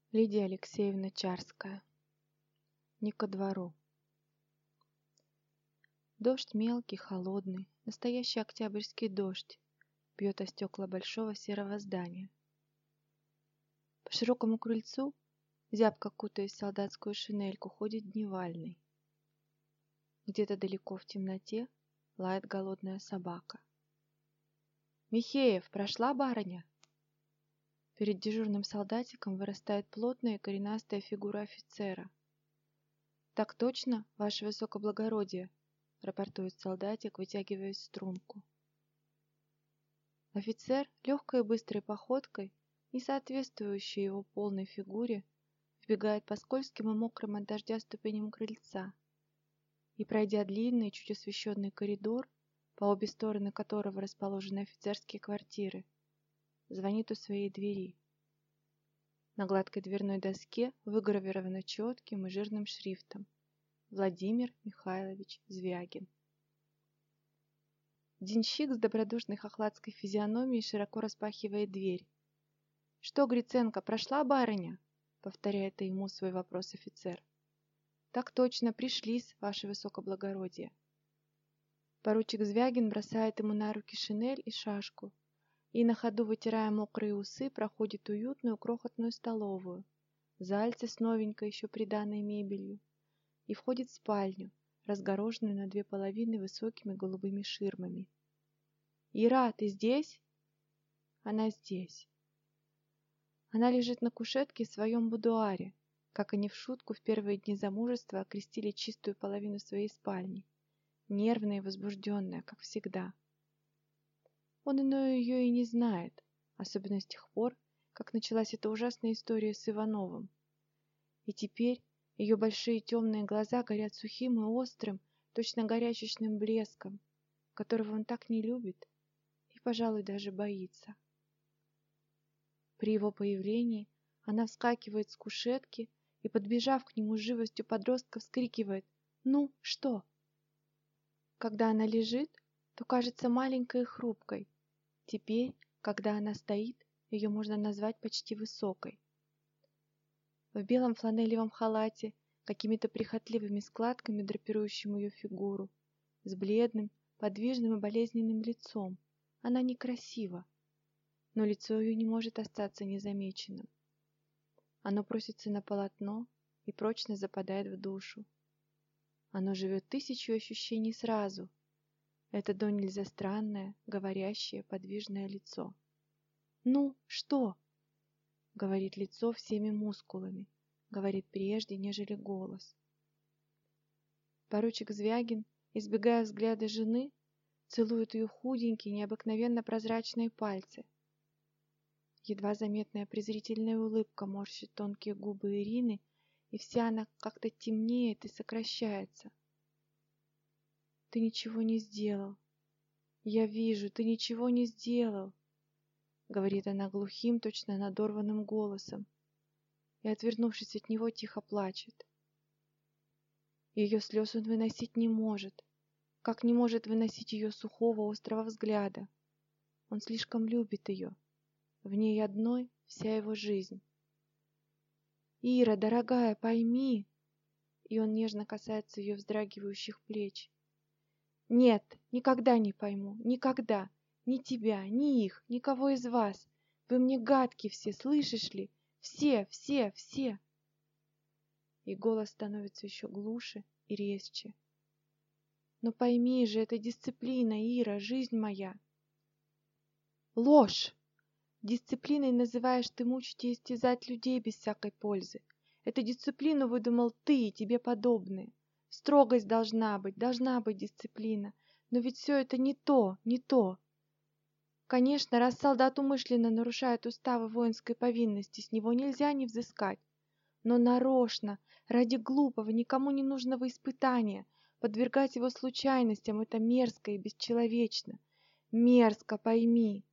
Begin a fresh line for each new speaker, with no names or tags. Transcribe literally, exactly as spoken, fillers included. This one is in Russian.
Лидия Алексеевна Чарская. Не ко двору. Дождь мелкий, холодный, настоящий октябрьский дождь, бьет о стекла большого серого здания. По широкому крыльцу, зябко кутаясь в солдатскую шинельку, ходит дневальный. Где-то далеко в темноте лает голодная собака. «Михеев, прошла барыня?» Перед дежурным солдатиком вырастает плотная и коренастая фигура офицера. «Так точно, ваше высокоблагородие», — рапортует солдатик, вытягиваясь в струнку. Офицер легкой и быстрой походкой, не соответствующей его полной фигуре, вбегает по скользким и мокрым от дождя ступеням крыльца и, пройдя длинный, чуть освещенный коридор, по обе стороны которого расположены офицерские квартиры, звонит у своей двери. На гладкой дверной доске выгравировано четким и жирным шрифтом: Владимир Михайлович Звягин. Денщик с добродушной хохладской физиономией широко распахивает дверь. «Что, Гриценко, прошла барыня?» — повторяет ему свой вопрос офицер. «Так точно, пришлись, ваше высокоблагородие». Поручик Звягин бросает ему на руки шинель и шашку и, на ходу вытирая мокрые усы, проходит уютную крохотную столовую, зальце с новенькой еще приданной мебелью, и входит в спальню, разгороженную на две половины высокими голубыми ширмами. «Ира, ты здесь?» Она здесь. Она лежит на кушетке в своем будуаре, как они в шутку в первые дни замужества окрестили чистую половину своей спальни, нервная и возбужденная, как всегда. Он иной ее и не знает, особенно с тех пор, как началась эта ужасная история с Ивановым. И теперь ее большие темные глаза горят сухим и острым, точно горячечным блеском, которого он так не любит и, пожалуй, даже боится. При его появлении она вскакивает с кушетки и, подбежав к нему с живостью подростка, вскрикивает: «Ну, что?» Когда она лежит, то кажется маленькой и хрупкой. Теперь, когда она стоит, ее можно назвать почти высокой. В белом фланелевом халате, какими-то прихотливыми складками драпирующим ее фигуру, с бледным, подвижным и болезненным лицом, она некрасива, но лицо ее не может остаться незамеченным. Оно просится на полотно и прочно западает в душу. Оно живет тысячу ощущений сразу. Это до нельзя странное, говорящее, подвижное лицо. «Ну, что?» — говорит лицо всеми мускулами, говорит прежде, нежели голос. Поручик Звягин, избегая взгляда жены, целует ее худенькие, необыкновенно прозрачные пальцы. Едва заметная презрительная улыбка морщит тонкие губы Ирины, и вся она как-то темнеет и сокращается. «Ты ничего не сделал. Я вижу, ты ничего не сделал», — говорит она глухим, точно надорванным голосом, и, отвернувшись от него, тихо плачет. Ее слез он выносить не может, как не может выносить ее сухого, острого взгляда. Он слишком любит ее. В ней одной вся его жизнь. «Ира, дорогая, пойми!» И он нежно касается ее вздрагивающих плеч. «Нет, никогда не пойму, никогда! Ни тебя, ни их, никого из вас! Вы мне гадки все, слышишь ли? Все, все, все!» И голос становится еще глуше и резче. «Но пойми же, это дисциплина, Ира, жизнь моя!» «Ложь! Дисциплиной называешь ты мучить и истязать людей без всякой пользы. Эту дисциплину выдумал ты и тебе подобные. Строгость должна быть, должна быть дисциплина. Но ведь все это не то, не то. Конечно, раз солдат умышленно нарушает уставы воинской повинности, с него нельзя не взыскать. Но нарочно, ради глупого, никому не нужного испытания, подвергать его случайностям — это мерзко и бесчеловечно. Мерзко, пойми.